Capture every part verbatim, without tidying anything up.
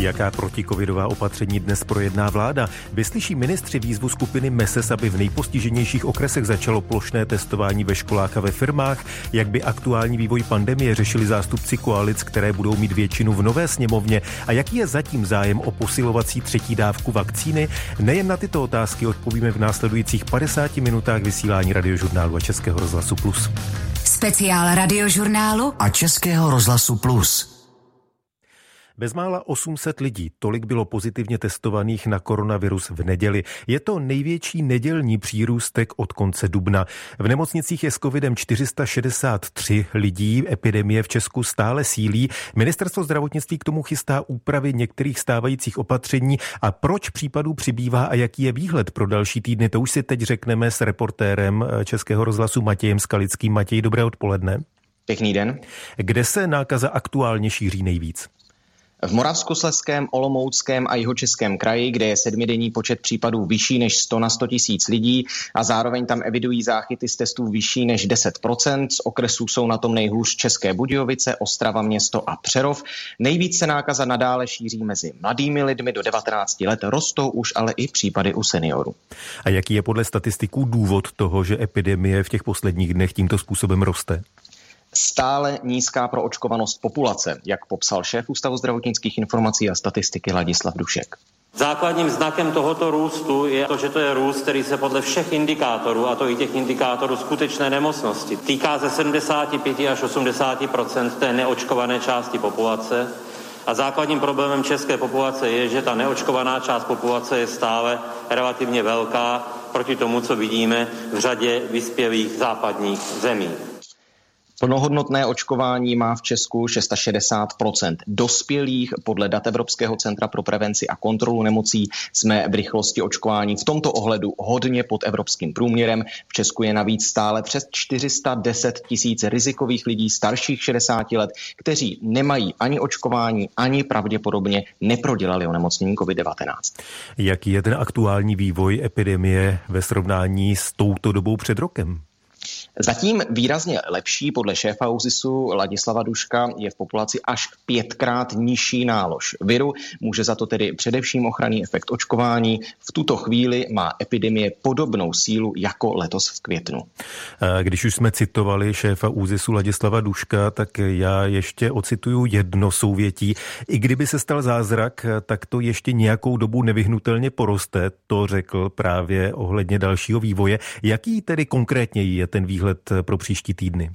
Jaká protikovidová opatření dnes projedná vláda? Vyslyší ministři výzvu skupiny MESES, aby v nejpostiženějších okresech začalo plošné testování ve školách a ve firmách? Jak by aktuální vývoj pandemie řešili zástupci koalic, které budou mít většinu v nové sněmovně? A jaký je zatím zájem o posilovací třetí dávku vakcíny? Nejen na tyto otázky odpovíme v následujících padesáti minutách vysílání Radiožurnálu a Českého rozhlasu Plus. Speciál Radiožurnálu a Českého rozhlasu Plus. Bezmála osm set lidí, tolik bylo pozitivně testovaných na koronavirus v neděli. Je to největší nedělní přírůstek od konce dubna. V nemocnicích je s covidem čtyři sta šedesát tři lidí, epidemie v Česku stále sílí. Ministerstvo zdravotnictví k tomu chystá úpravy některých stávajících opatření. A proč případů přibývá a jaký je výhled pro další týdny, to už si teď řekneme s reportérem Českého rozhlasu Matějem Skalickým. Matěj, dobré odpoledne. Pěkný den. Kde se nákaza aktuálně šíří nejvíc? V Moravskoslezském, Olomouckém a Jihočeském kraji, kde je sedmidenní počet případů vyšší než sto na sto tisíc lidí a zároveň tam evidují záchyty z testů vyšší než deset procent. Z okresů jsou na tom nejhůř České Budějovice, Ostrava město a Přerov. Nejvíc se nákaza nadále šíří mezi mladými lidmi do devatenácti let, rostou už ale i případy u seniorů. A jaký je podle statistiků důvod toho, že epidemie v těch posledních dnech tímto způsobem roste? Stále nízká proočkovanost populace, jak popsal šéf Ústavu zdravotnických informací a statistiky Ladislav Dušek. Základním znakem tohoto růstu je to, že to je růst, který se podle všech indikátorů, a to i těch indikátorů skutečné nemocnosti, týká ze sedmdesát pět až osmdesát procent té neočkované části populace. A základním problémem české populace je, že ta neočkovaná část populace je stále relativně velká proti tomu, co vidíme v řadě vyspělých západních zemí. Plnohodnotné očkování má v Česku šedesát šest procent dospělých. Podle dat Evropského centra pro prevenci a kontrolu nemocí jsme v rychlosti očkování v tomto ohledu hodně pod evropským průměrem. V Česku je navíc stále přes čtyři sta deset tisíc rizikových lidí starších šedesáti let, kteří nemají ani očkování, ani pravděpodobně neprodělali onemocnění covid devatenáct. Jaký je ten aktuální vývoj epidemie ve srovnání s touto dobou před rokem? Zatím výrazně lepší. Podle šéfa ÚZISu Ladislava Duška je v populaci až pětkrát nižší nálož viru. Může za to tedy především ochranný efekt očkování. V tuto chvíli má epidemie podobnou sílu jako letos v květnu. Když už jsme citovali šéfa ÚZISu Ladislava Duška, tak já ještě ocituju jedno souvětí. I kdyby se stal zázrak, tak to ještě nějakou dobu nevyhnutelně poroste. To řekl právě ohledně dalšího vývoje. Jaký tedy konkrétně je ten výhled pro příští týdny?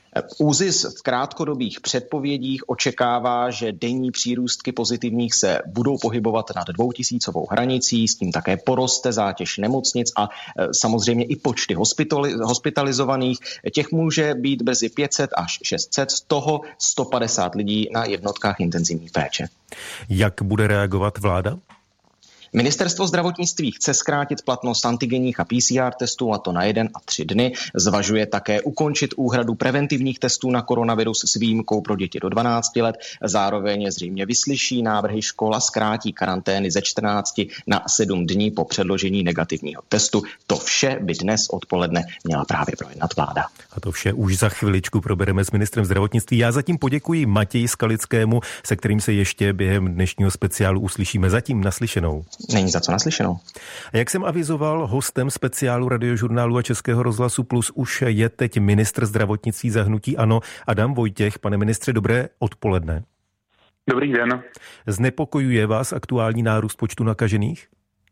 ÚZIS v krátkodobých předpovědích očekává, že denní přírůstky pozitivních se budou pohybovat nad dvoutisícovou hranicí, s tím také poroste zátěž nemocnic a samozřejmě i počty hospitalizovaných. Těch může být brzy pět set až šest set, z toho sto padesát lidí na jednotkách intenzivní péče. Jak bude reagovat vláda? Ministerstvo zdravotnictví chce zkrátit platnost antigenních a P C R testů, a to na jeden a tři dny. Zvažuje také ukončit úhradu preventivních testů na koronavirus s výjimkou pro děti do dvanácti let. Zároveň zřejmě vyslyší návrhy škol a zkrátí karantény ze čtrnácti na sedm dní po předložení negativního testu. To vše by dnes odpoledne měla právě projednat vláda. A to vše už za chviličku probereme s ministrem zdravotnictví. Já zatím poděkuji Matěji Skalickému, se kterým se ještě během dnešního speciálu uslyšíme. Zatím naslyšenou. Není za co naslyšenou. A jak jsem avizoval, hostem speciálu Radiožurnálu a Českého rozhlasu Plus už je teď ministr zdravotnictví za hnutí ANO Adam Vojtěch. Pane ministře, dobré odpoledne. Dobrý den. Znepokojuje vás aktuální nárůst počtu nakažených?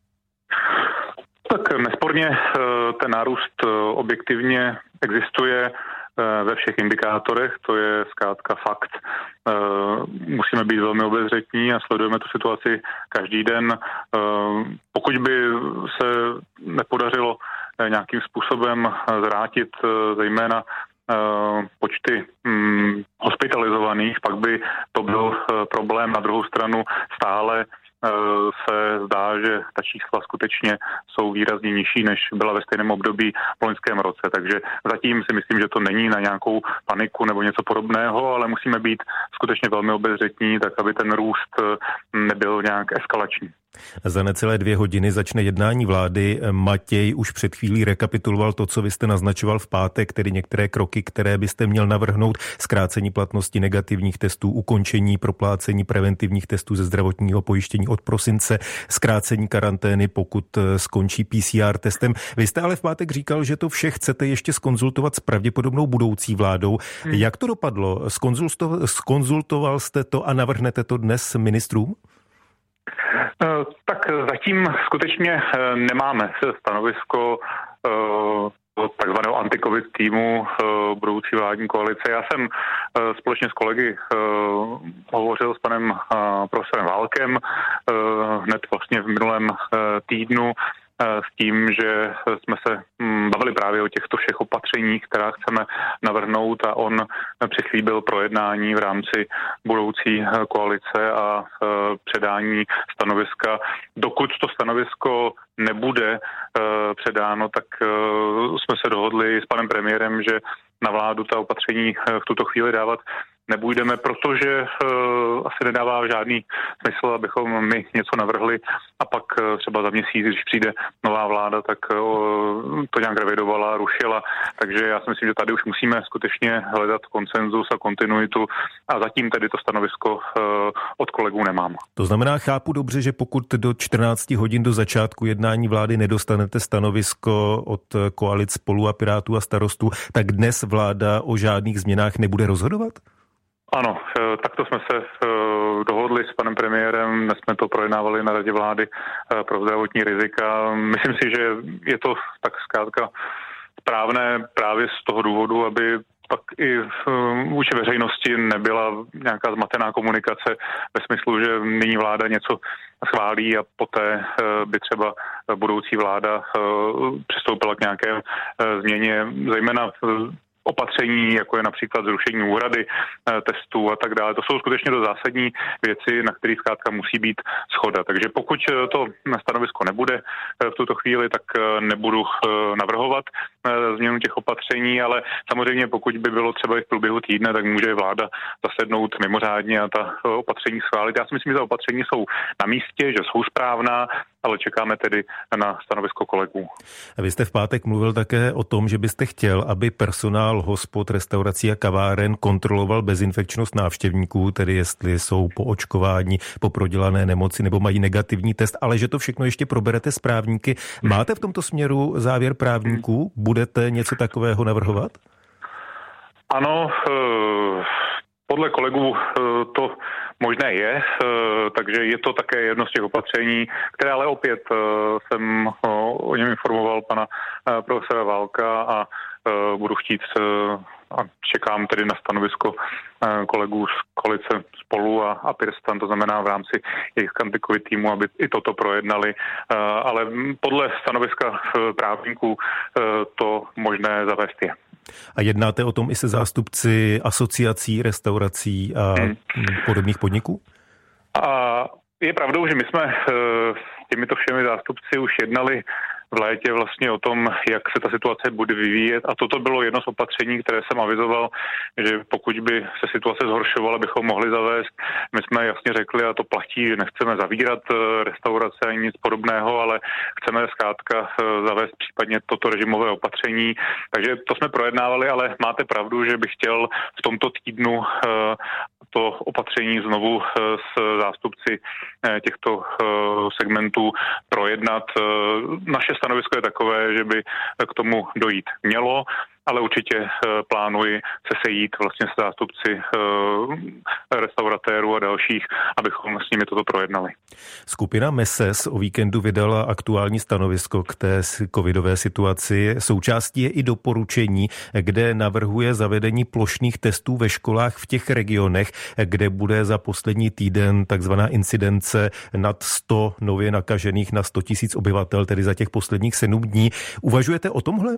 Tak nesporně ten nárůst objektivně existuje ve všech indikátorech, to je zkrátka fakt. Musíme být velmi obezřetní a sledujeme tu situaci každý den. Pokud by se nepodařilo nějakým způsobem zvrátit zejména počty hospitalizovaných, pak by to byl problém. Na druhou stranu stále se zdá, že ta čísla skutečně jsou výrazně nižší, než byla ve stejném období v loňském roce. Takže zatím si myslím, že to není na nějakou paniku nebo něco podobného, ale musíme být skutečně velmi obezřetní, tak aby ten růst nebyl nějak eskalační. Za necelé dvě hodiny začne jednání vlády. Matěj už před chvílí rekapituloval to, co vy jste naznačoval v pátek, tedy některé kroky, které byste měl navrhnout: zkrácení platnosti negativních testů, ukončení proplácení preventivních testů ze zdravotního pojištění od prosince, zkrácení karantény, pokud skončí P C R testem. Vy jste ale v pátek říkal, že to vše chcete ještě zkonzultovat s pravděpodobnou budoucí vládou. Hmm. Jak to dopadlo? Zkonzultoval jste to a navrhnete to dnes ministrům? Tak zatím skutečně nemáme stanovisko takzvaného anti-covid týmu budoucí vládní koalice. Já jsem společně s kolegy hovořil s panem profesorem Válkem hned vlastně v minulém týdnu s tím, že jsme se bavili právě o těchto všech opatřeních, která chceme navrhnout, a on přislíbil projednání v rámci budoucí koalice a předání stanoviska. Dokud to stanovisko nebude předáno, tak jsme se dohodli s panem premiérem, že na vládu ta opatření v tuto chvíli dávat nebudeme, protože uh, asi nedává žádný smysl, abychom my něco navrhli a pak uh, třeba za měsíc, když přijde nová vláda, tak uh, to nějak revidovala, rušila. Takže já si myslím, že tady už musíme skutečně hledat konsenzus a kontinuitu a zatím tedy to stanovisko uh, od kolegů nemám. To znamená, chápu dobře, že pokud do čtrnácti hodin do začátku jednání vlády nedostanete stanovisko od koalic Spolu a Pirátů a Starostů, tak dnes vláda o žádných změnách nebude rozhodovat? Ano, takto jsme se dohodli s panem premiérem, dnes jsme to projednávali na Radě vlády pro zdravotní rizika. Myslím si, že je to tak zkrátka správné právě z toho důvodu, aby pak i vůči veřejnosti nebyla nějaká zmatená komunikace ve smyslu, že nyní vláda něco schválí a poté by třeba budoucí vláda přistoupila k nějaké změně, zejména opatření, jako je například zrušení úhrady testů a tak dále. To jsou skutečně do zásadní věci, na kterých zkrátka musí být shoda. Takže pokud to stanovisko nebude v tuto chvíli, tak nebudu navrhovat změnu těch opatření, ale samozřejmě pokud by bylo třeba i v průběhu týdne, tak může vláda zasednout mimořádně a ta opatření schválit. Já si myslím, že ta opatření jsou na místě, že jsou správná, ale čekáme tedy na stanovisko kolegů. Vy jste v pátek mluvil také o tom, že byste chtěl, aby personál hospod, restaurací a kaváren kontroloval bezinfekčnost návštěvníků, tedy jestli jsou po očkování, po prodělané nemoci nebo mají negativní test, ale že to všechno ještě proberete s právníky. Máte v tomto směru závěr právníků? Budete něco takového navrhovat? Ano, podle kolegů to možné je, takže je to také jedno z těch opatření, které ale opět jsem o něm informoval pana profesora Válka a budu chtít a čekám tedy na stanovisko kolegů z koalice Spolu a, a Pirstan, to znamená v rámci jejich anti-covid týmu, aby i toto projednali, ale podle stanoviska právníků to možné zavést je. A jednáte o tom i se zástupci asociací, restaurací a hmm. podobných podniků? A je pravdou, že my jsme s těmito všemi zástupci už jednali v létě vlastně o tom, jak se ta situace bude vyvíjet, a toto bylo jedno z opatření, které jsem avizoval, že pokud by se situace zhoršovala, bychom mohli zavést. My jsme jasně řekli, a to platí, že nechceme zavírat restaurace ani nic podobného, ale chceme zkrátka zavést případně toto režimové opatření. Takže to jsme projednávali, ale máte pravdu, že bych chtěl v tomto týdnu to opatření znovu s zástupci těchto segmentů projednat. Naše stanovisko je takové, že by k tomu dojít mělo, ale určitě plánuji se sejít vlastně s zástupci restauratérů a dalších, abychom s nimi toto projednali. Skupina MESES o víkendu vydala aktuální stanovisko k té covidové situaci. Součástí je i doporučení, kde navrhuje zavedení plošných testů ve školách v těch regionech, kde bude za poslední týden takzvaná incidence nad sto nově nakažených na sto tisíc obyvatel, tedy za těch posledních sedm dní. Uvažujete o tomhle?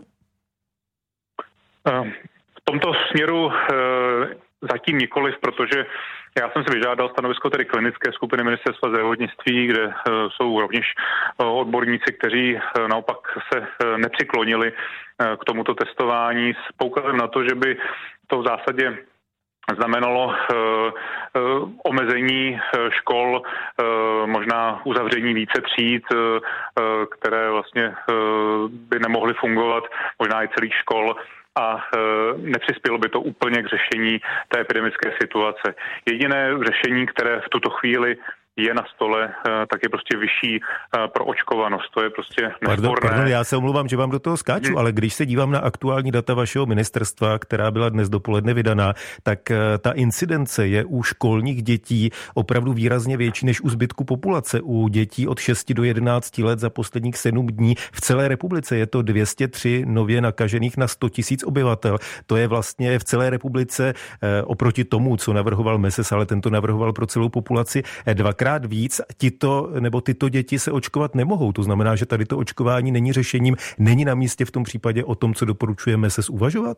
V tomto směru zatím nikoliv, protože já jsem si vyžádal stanovisko tedy klinické skupiny Ministerstva zdravotnictví, kde jsou rovněž odborníci, kteří naopak se nepřiklonili k tomuto testování s poukazem na to, že by to v zásadě znamenalo uh, uh, omezení škol uh, možná na uzavření více tříd, které vlastně by nemohly fungovat, možná i celých škol, a nepřispělo by to úplně k řešení té epidemické situace. Jediné řešení, které v tuto chvíli je na stole, tak je prostě vyšší proočkovanost. To je prostě nesporné. Pardon, pardon, já se omlouvám, že vám do toho skáču, hmm. ale když se dívám na aktuální data vašeho ministerstva, která byla dnes dopoledne vydaná, tak ta incidence je u školních dětí opravdu výrazně větší než u zbytku populace. U dětí od šesti do jedenácti let za posledních sedm dní v celé republice je to dvě stě tři nově nakažených na sto tisíc obyvatel. To je vlastně v celé republice oproti tomu, co navrhoval M E S E S, ale tento navrhoval pro celou populaci dvakrát krát víc. Tito nebo tyto děti se očkovat nemohou. To znamená, že tady to očkování není řešením. Není na místě v tom případě o tom, co doporučuje M E S E S, uvažovat?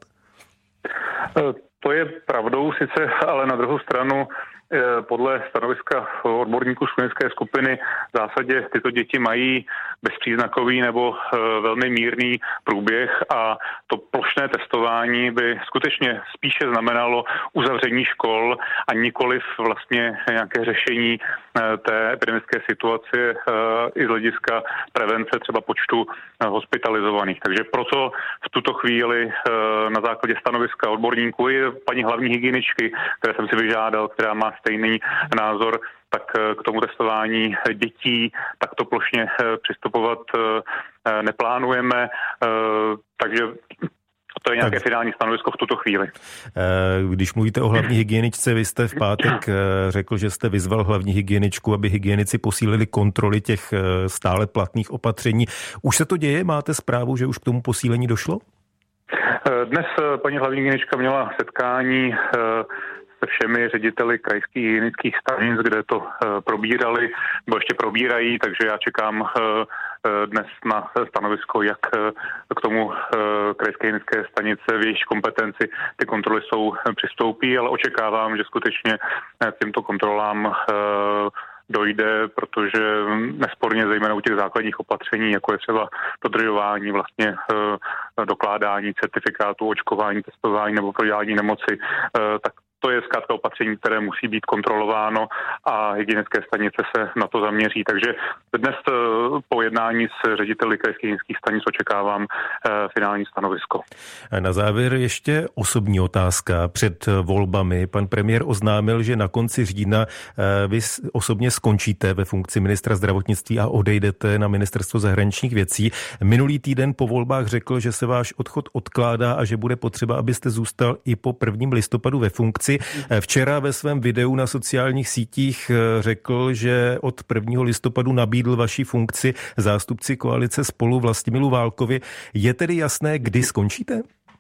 To je pravdou sice, ale na druhou stranu podle stanoviska odborníků z klinické skupiny v zásadě tyto děti mají bezpříznakový nebo velmi mírný průběh a to plošné testování by skutečně spíše znamenalo uzavření škol a nikoliv vlastně nějaké řešení té epidemické situace i z hlediska prevence třeba počtu hospitalizovaných. Takže proto v tuto chvíli na základě stanoviska odborníků i paní hlavní hygieničky, které jsem si vyžádal, která má stejný názor, tak k tomu testování dětí takto plošně přistupovat neplánujeme, takže to je nějaké tak finální stanovisko v tuto chvíli. Když mluvíte o hlavní hygieničce, vy jste v pátek řekl, že jste vyzval hlavní hygieničku, aby hygienici posílili kontroly těch stále platných opatření. Už se to děje? Máte zprávu, že už k tomu posílení došlo? Dnes paní hlavní hygienička měla setkání se všemi řediteli krajských hygienických stanic, kde to probírali, nebo ještě probírají, takže já čekám dnes na stanovisko, jak k tomu krajské hygienické stanice v jejich kompetenci ty kontroly jsou přistoupí, ale očekávám, že skutečně k těmto kontrolám dojde, protože nesporně zejména u těch základních opatření, jako je třeba dodržování vlastně dokládání certifikátů, očkování, testování nebo prodělání nemoci, tak to je zkrátka opatření, které musí být kontrolováno a hygienické stanice se na to zaměří. Takže dnes po jednání s řediteli krajských hygienických stanic očekávám finální stanovisko. Na závěr ještě osobní otázka. Před volbami pan premiér oznámil, že na konci října vy osobně skončíte ve funkci ministra zdravotnictví a odejdete na ministerstvo zahraničních věcí. Minulý týden po volbách řekl, že se váš odchod odkládá a že bude potřeba, abyste zůstal i po prvním listopadu ve funkci. Včera ve svém videu na sociálních sítích řekl, že od prvního listopadu nabídl vaši funkci zástupci koalice Spolu Vlastimilu Válkovi. Je tedy jasné, kdy skončíte?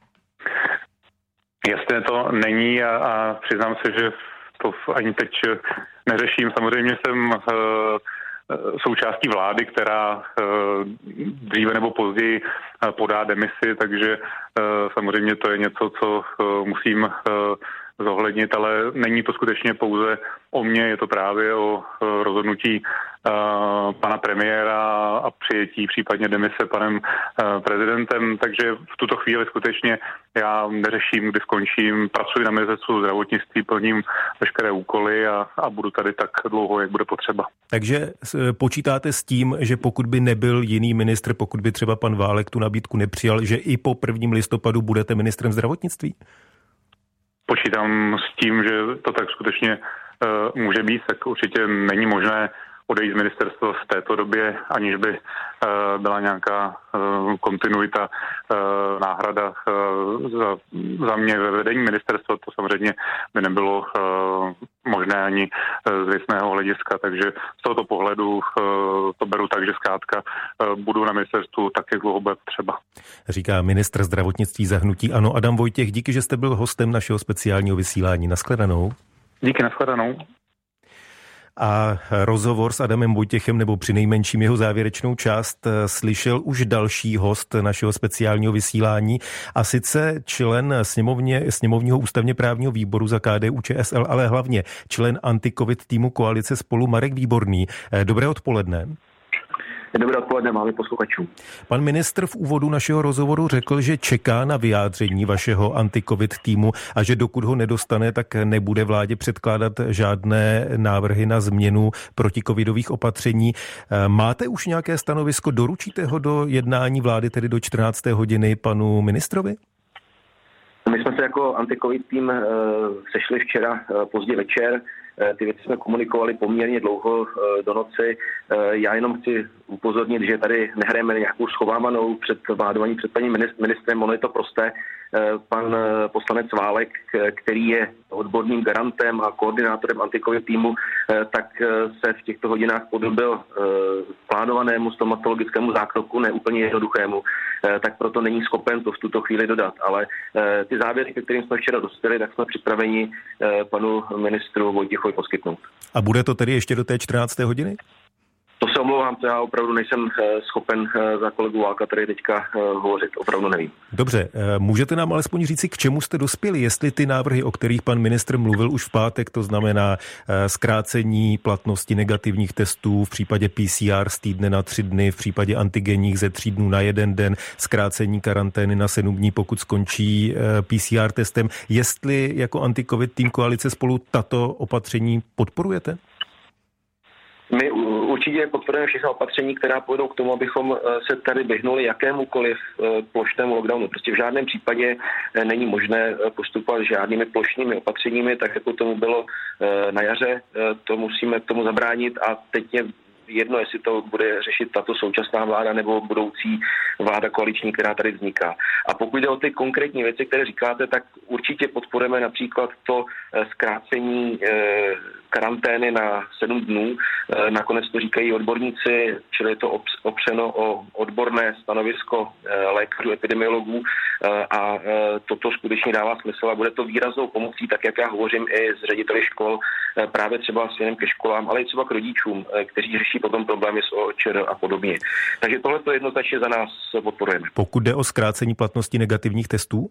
Jasné to není a, a přiznám se, že to ani teď neřeším. Samozřejmě jsem uh, součástí vlády, která uh, dříve nebo později uh, podá demisi, takže uh, samozřejmě to je něco, co uh, musím uh, zohlednit, ale není to skutečně pouze o mně, je to právě o rozhodnutí uh, pana premiéra a přijetí případně demise panem uh, prezidentem, takže v tuto chvíli skutečně já neřeším, kdy skončím, pracuji na ministerstvu zdravotnictví, plním veškeré úkoly a, a budu tady tak dlouho, jak bude potřeba. Takže počítáte s tím, že pokud by nebyl jiný ministr, pokud by třeba pan Válek tu nabídku nepřijal, že i po prvním listopadu budete ministrem zdravotnictví? Počítám s tím, že to tak skutečně uh, může být, tak určitě není možné odejít z ministerstva v této době, aniž by uh, byla nějaká uh, kontinuita, uh, náhrada uh, za, za mě ve vedení ministerstva. To samozřejmě by nebylo uh, možné ani uh, z věcného hlediska, takže z tohoto pohledu uh, to beru tak, že zkrátka uh, budu na ministerstvu tak, jak dlouho bude třeba. Říká ministr zdravotnictví za hnutí ANO Adam Vojtěch. Díky, že jste byl hostem našeho speciálního vysílání. Nashledanou. Díky, nashledanou. A rozhovor s Adamem Vojtěchem, nebo přinejmenším jeho závěrečnou část, slyšel už další host našeho speciálního vysílání, a sice člen sněmovně, sněmovního ústavně právního výboru za K D U Č S L, ale hlavně člen anti-covid týmu koalice Spolu Marek Výborný. Dobré odpoledne. Dobré odpoledne máme posluchačům. Pan ministr v úvodu našeho rozhovoru řekl, že čeká na vyjádření vašeho anti-covid týmu a že dokud ho nedostane, tak nebude vládě předkládat žádné návrhy na změnu protikovidových opatření. Máte už nějaké stanovisko? Doručíte ho do jednání vlády, tedy do čtrnácté hodiny panu ministrovi? My jsme se jako anti-covid tým sešli včera pozdě večer. Ty věci jsme komunikovali poměrně dlouho do noci. Já jenom chci upozornit, že tady nehrajeme nějakou schovávanou před vládou před paní ministrem. Ono je to prosté. Pan poslanec Válek, který je odborným garantem a koordinátorem anti-covid týmu, tak se v těchto hodinách podobil plánovanému stomatologickému zákroku, ne úplně jednoduchému, tak proto není schopen to v tuto chvíli dodat. Ale ty závěry, ke kterým jsme včera dospěli, tak jsme připraveni panu ministru Vojtěchovi poskytnout. A bude to tedy ještě do té čtrnácté hodiny? To se omlouvám, to já opravdu nejsem schopen za kolegu Válka tady teďka hovořit, opravdu nevím. Dobře, můžete nám alespoň říci, k čemu jste dospěli, jestli ty návrhy, o kterých pan ministr mluvil už v pátek, to znamená zkrácení platnosti negativních testů v případě P C R z týdne na tři dny, v případě antigenních ze tří dnů na jeden den, zkrácení karantény na sedm dní, pokud skončí P C R testem, jestli jako anti-covid tým koalice Spolu tato opatření podporujete? My určitě podporujeme všechna opatření, která povedou k tomu, abychom se tady vyhnuli jakémukoliv plošnému lockdownu. Prostě v žádném případě není možné postupovat žádnými plošnými opatřeními, tak jako tomu bylo na jaře. To musíme tomu zabránit a teď je jedno, jestli to bude řešit tato současná vláda nebo budoucí vláda koaliční, která tady vzniká. A pokud jde o ty konkrétní věci, které říkáte, tak určitě podporujeme například to zkrácení karantény na sedm dnů. Nakonec to říkají odborníci, čili je to opřeno o odborné stanovisko lékařů, epidemiologů a toto skutečně dává smysl a bude to výraznou pomocí, tak jak já hovořím i s řediteli škol, právě třeba směrem ke školám, ale i třeba k rodičům, kteří řeší potom problémy s O Č R a podobně. Takže tohle to jednoznačně za nás podporujeme. Pokud jde o zkrácení platnosti negativních testů?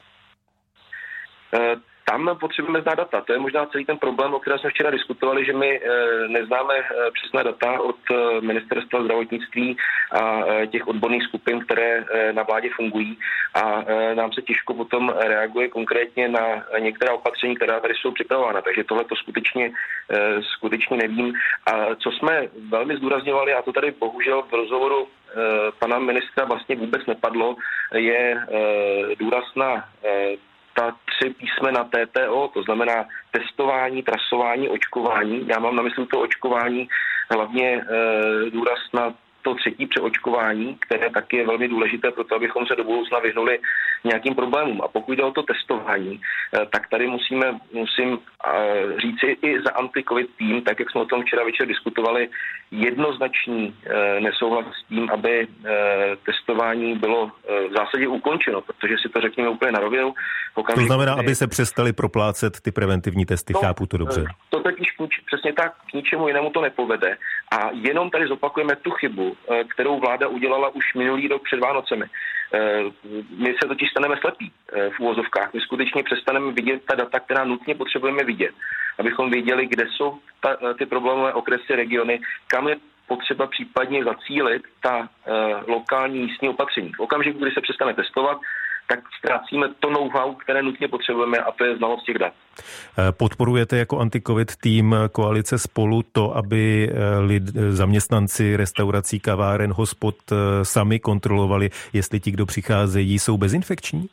Tam potřebujeme znát data. To je možná celý ten problém, o kterém jsme včera diskutovali, že my neznáme přesná data od ministerstva zdravotnictví a těch odborných skupin, které na vládě fungují a nám se těžko potom reaguje konkrétně na některá opatření, která tady jsou připravována. Takže tohle to skutečně, skutečně nevím. A co jsme velmi zdůrazňovali, a to tady bohužel v rozhovoru pana ministra vlastně vůbec nepadlo, je důraz na ta tři písmena T T O, to znamená testování, trasování, očkování. Já mám na mysli to očkování hlavně e, důraz na to třetí přeočkování, které taky je velmi důležité pro to, abychom se do budoucna vyhnuli nějakým problémům. A pokud jde o to testování, tak tady musíme, musím říci i za anti-covid tým, tak jak jsme o tom včera večer diskutovali, jednoznačný nesouhlas s tím, aby testování bylo v zásadě ukončeno, protože si to řekněme úplně na rovinu. To znamená, aby se přestali proplácet ty preventivní testy, to, chápu to dobře. To totiž přesně tak k ničemu jinému to nepovede. A jenom tady zopakujeme tu chybu, kterou vláda udělala už minulý rok před Vánocemi. My se totiž staneme slepí v uvozovkách. My skutečně přestaneme vidět ta data, která nutně potřebujeme vidět, abychom věděli, kde jsou ta, ty problémové okresy, regiony, kam je potřeba případně zacílit ta uh, lokální místní opatření. V okamžiku, kdy se přestane testovat, tak ztrácíme to know-how, které nutně potřebujeme, a to je znalost těch dat. Podporujete jako anti-covid tým koalice Spolu to, aby lid, zaměstnanci restaurací, kaváren, hospod sami kontrolovali, jestli ti, kdo přicházejí, jsou bezinfekční?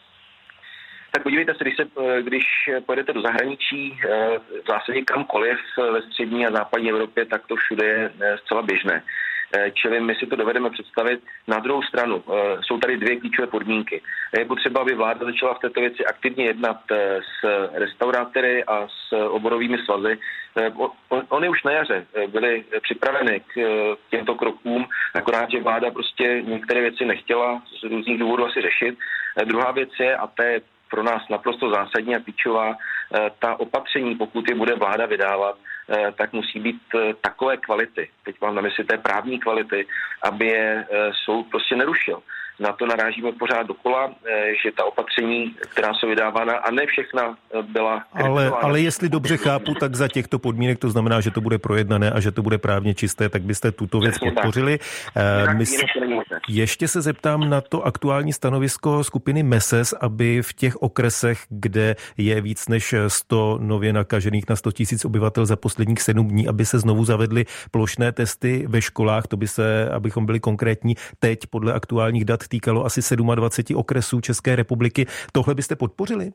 Tak podívejte se, když, se, když pojedete do zahraničí, v zásadě kamkoliv ve střední a západní Evropě, tak to všude je zcela běžné. Čili my si to dovedeme představit. Na druhou stranu jsou tady dvě klíčové podmínky. Je potřeba, aby vláda začala v této věci aktivně jednat s restaurátory a s oborovými svazy. Oni už na jaře byli připraveni k těmto krokům, akorát, že vláda prostě některé věci nechtěla z různých důvodů asi řešit. Druhá věc je, a to je pro nás naprosto zásadní a klíčová, ta opatření, pokud je bude vláda vydávat, tak musí být takové kvality, teď mám na mysli té právní kvality, aby je soud prostě nerušil. Na to narážíme pořád dokola, že ta opatření, která jsou vydávána, a ne všechna byla... Ale, ale jestli dobře chápu, tak za těchto podmínek to znamená, že to bude projednané a že to bude právně čisté, tak byste tuto věc podpořili. My si... Ještě se zeptám na to aktuální stanovisko skupiny M E S E S, aby v těch okresech, kde je víc než sto nově nakažených na sto tisíc obyvatel za posledních sedm dní, aby se znovu zavedly plošné testy ve školách. To by se, abychom byli konkrétní, teď podle aktuálních dat týkalo asi dvacet sedm okresů České republiky. Tohle byste podpořili?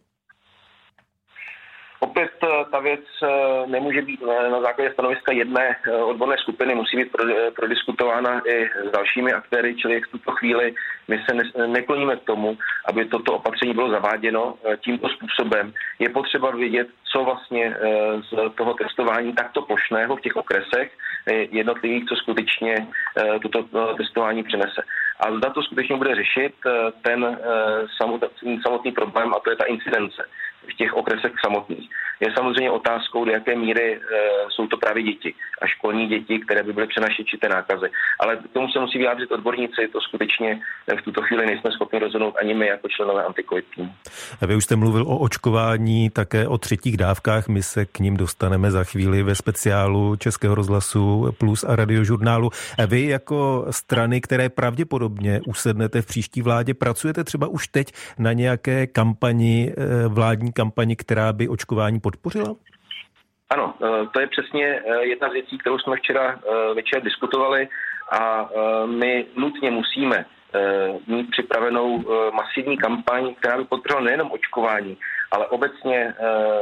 Opět ta věc nemůže být na základě stanoviska jedné odborné skupiny, musí být prodiskutována i s dalšími aktéry, čili v tuto chvíli my se nekloníme k tomu, aby toto opatření bylo zaváděno tímto způsobem. Je potřeba vědět, co vlastně z toho testování takto plošného v těch okresech jednotlivých, co skutečně toto testování přinese. A zda to skutečně bude řešit ten samotný, samotný problém, a to je ta incidence v těch okresech samotných. Je samozřejmě otázkou, do jaké míry e, jsou to právě děti a školní děti, které by byly přenašeči té nákazy. Ale k tomu se musí vyjádřit odborníci, to skutečně v tuto chvíli nejsme schopni rozhodnout ani my jako členové anti-covid týmu. Vy už jste mluvil o očkování, také o třetích dávkách, my se k ním dostaneme za chvíli ve speciálu Českého rozhlasu Plus a Radiožurnálu. Vy jako strany, které pravděpodobně usednete v příští vládě, pracujete třeba už teď na nějaké kampani, vládní kampani, která by očkování podpořila? Ano, to je přesně jedna z věcí, kterou jsme včera večer diskutovali, a my nutně musíme mít připravenou masivní kampaň, která by podpořila nejenom očkování, ale obecně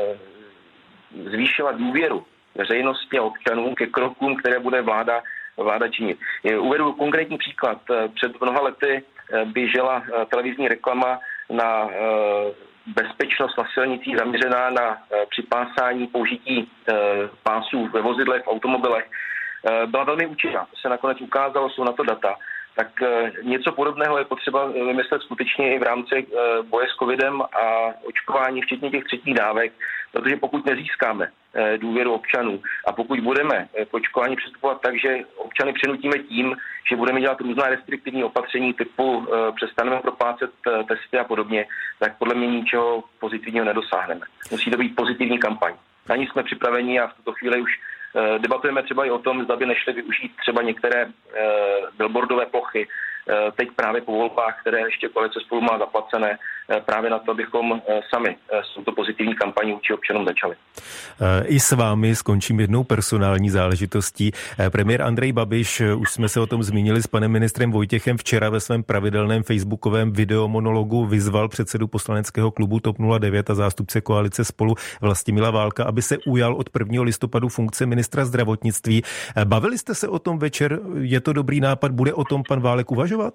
zvýšila důvěru veřejnosti a občanů ke krokům, které bude vláda, vláda činit. Uvedu konkrétní příklad. Před mnoha lety běžela televizní reklama na bezpečnost na silnicích zaměřená na připásání použití pásů ve vozidlech, v automobilech. Byla velmi účinná. Se nakonec ukázalo, jsou na to data. Tak něco podobného je potřeba vymyslet skutečně i v rámci boje s covidem a očkování, včetně těch třetích dávek, protože pokud nezískáme důvěru občanů a pokud budeme k očkování přistupovat tak, že občany přinutíme tím, že budeme dělat různá restriktivní opatření typu přestaneme proplácet testy a podobně, tak podle mě ničeho pozitivního nedosáhneme. Musí to být pozitivní kampaň. Na ní jsme připraveni a v tuto chvíli už debatujeme třeba i o tom, zda by nešli využít třeba některé e, billboardové plochy e, teď právě po volbách, které ještě koalice Spolu má zaplacené, e, právě na to, abychom e, sami e, s touto pozitivní kampaní vůči občanům začali. I s vámi skončím jednou personální záležitostí. Premiér Andrej Babiš, už jsme se o tom zmínili s panem ministrem Vojtěchem, včera ve svém pravidelném facebookovém videomonologu vyzval předsedu poslaneckého klubu TOP nula devět a zástupce koalice Spolu Vlastimila Válka, aby se ujal od prvního listopadu funkce ministra zdravotnictví. Bavili jste se o tom večer? Je to dobrý nápad? Bude o tom pan Válek uvažovat?